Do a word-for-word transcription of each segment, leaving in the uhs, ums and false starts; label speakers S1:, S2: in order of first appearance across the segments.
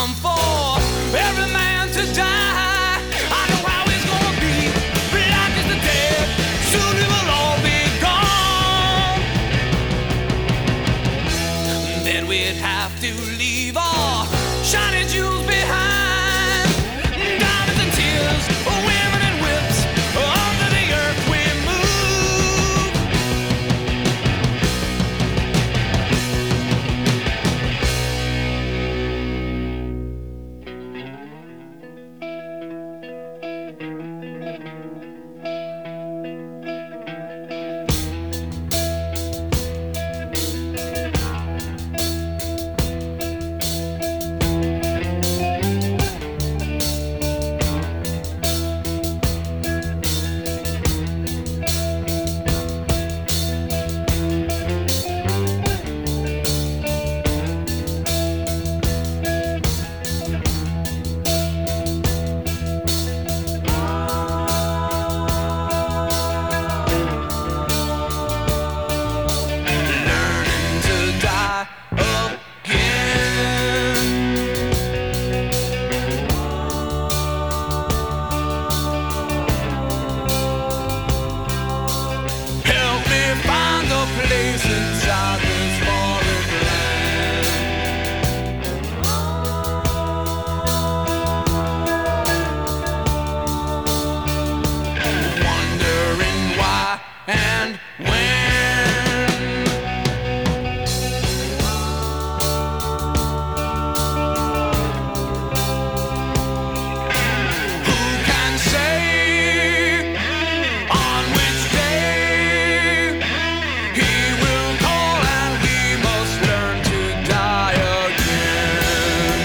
S1: come for every man to die. I know how it's gonna be. Black is the dead. Soon we will all be gone. Then we'd have to leave our shiny jewels behind. Diamonds and tears, women and whips. Under the earth we move. Place inside this foreign land. Wondering why and when. Who can say on which day he will call and we must learn to die again.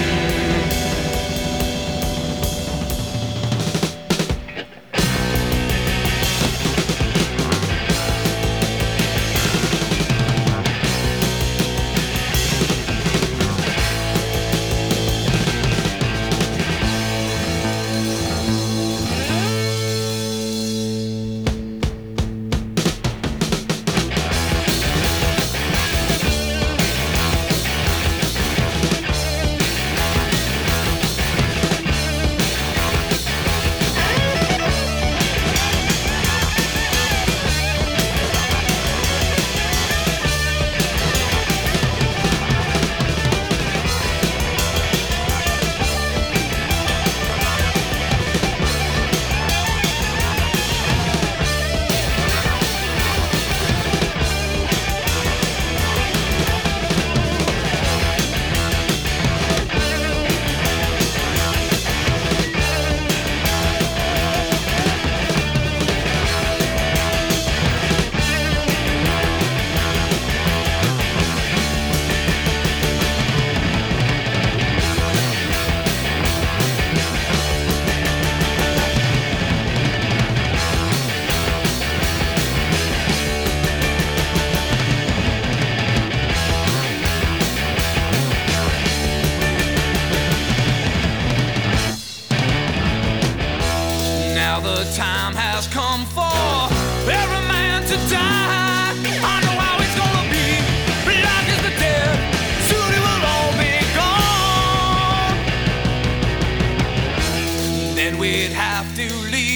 S1: Now the time has come for every man to die. I know how it's gonna be. Black is the dead. Soon it will all be gone. Then we'd have to leave